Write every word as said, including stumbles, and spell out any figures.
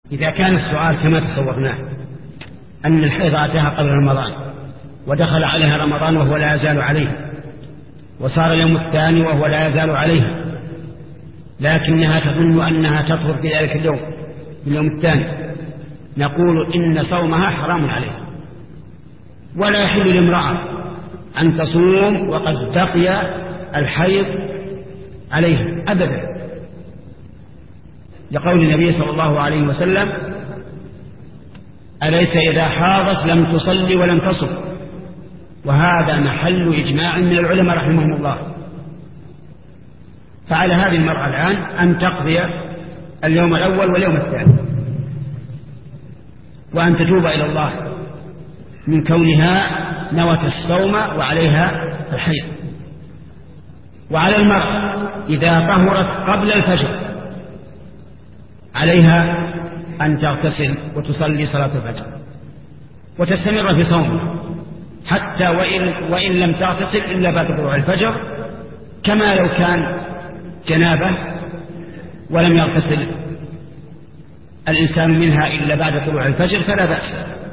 إذا كان السؤال كما تصورناه أن الحيض أتاها قبل رمضان ودخل عليها رمضان وهو لا يزال عليه، وصار اليوم الثاني وهو لا يزال عليه، لكنها تظن أنها تطهر في ذلك اليوم في اليوم الثاني، نقول إن صومها حرام عليها، ولا يحل لامرأة أن تصوم وقد بقي الحيض عليها أبدا، لقول النبي صلى الله عليه وسلم: أليس إذا حاضت لم تصلي ولم تصم؟ وهذا محل إجماع من العلماء رحمهم الله. فعلى هذه المرأة الآن أن تقضي اليوم الأول واليوم الثاني، وأن تتوب إلى الله من كونها نوت الصوم وعليها الحيض. وعلى المرأة إذا طهرت قبل الفجر عليها أن تغتسل وتصلي صلاة الفجر وتستمر في صومها حتى وإن, وإن لم تغتسل إلا بعد طلوع الفجر، كما لو كان جنابة ولم يغتسل الإنسان منها إلا بعد طلوع الفجر فلا بأس.